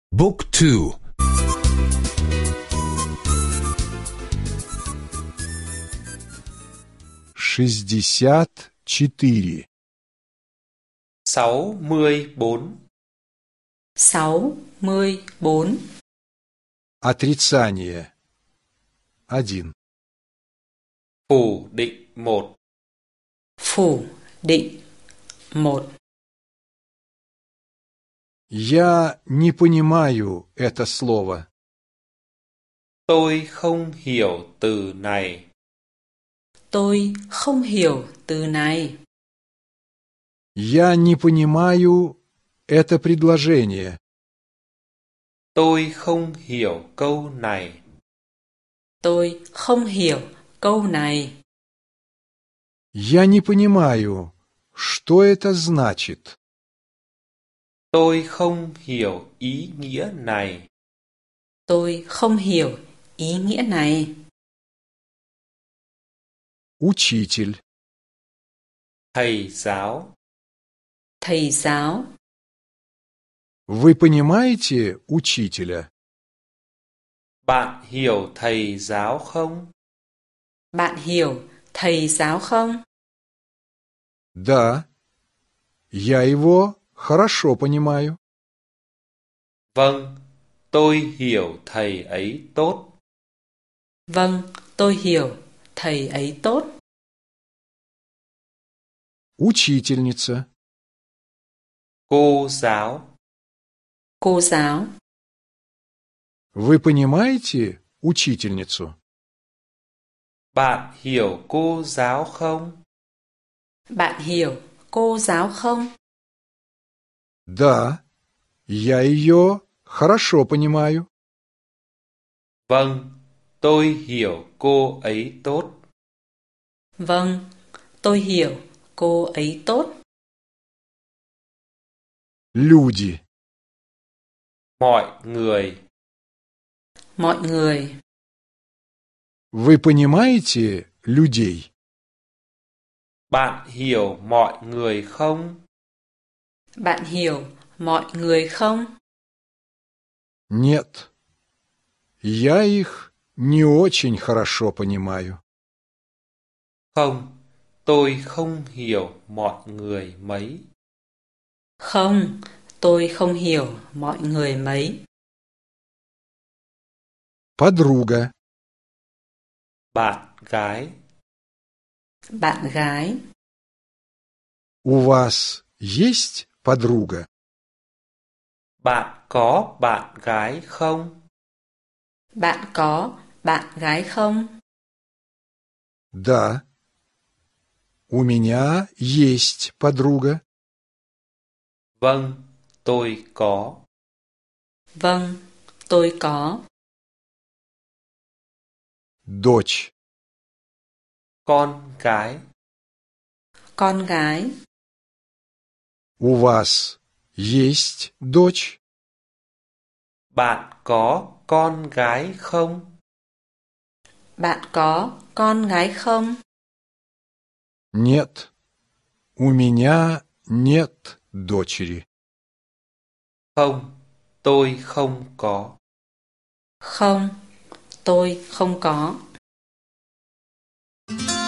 Book 2. 64. 64. 64. Отрицание. 1. Phủ định 1. Phủ định 1. Я не понимаю это слово. Tôi không hiểu từ này. Tôi không hiểu từ này. Я не понимаю это предложение. Tôi không hiểu câu này. Tôi không hiểu câu này. Я не понимаю, что это значит. Tôi không hiểu ý nghĩa này. Tôi không hiểu ý nghĩa này. Учитель. Thầy giáo. Thầy giáo. Вы понимаете учителя? Bạn hiểu thầy giáo không? Bạn hiểu thầy giáo không? Да, я его хорошо понимаю. Vâng, tôi hiểu thầy ấy tốt. Vâng, tôi hiểu thầy ấy tốt. Учительница. Cô giáo. Cô giáo. Вы понимаете учительницу? Bạn hiểu cô giáo không? Bạn hiểu cô giáo không? Да, я ее хорошо понимаю. Vâng, tôi hiểu cô ấy tốt. Vâng, tôi hiểu cô ấy tốt. Люди. Mọi người. Mọi người. Вы понимаете людей? Bạn hiểu mọi người không? Bạn hiểu mọi người không? Нет, я их не очень хорошо понимаю. Không, tôi không hiểu mọi người mấy. Không, tôi không hiểu mọi người mấy. Подруга. Bạn gái. Bạn gái. У вас есть подруга? Bạn có bạn gái không? Bạn có bạn gái không? Да, у меня есть подруга. Vâng, tôi có. Vâng, tôi có. Дочь. Con gái. Con gái. У вас есть дочь? Bạn có con gái không? Bạn có con gái không? Нет, у меня нет дочери. Không, tôi không có. Không, tôi không có.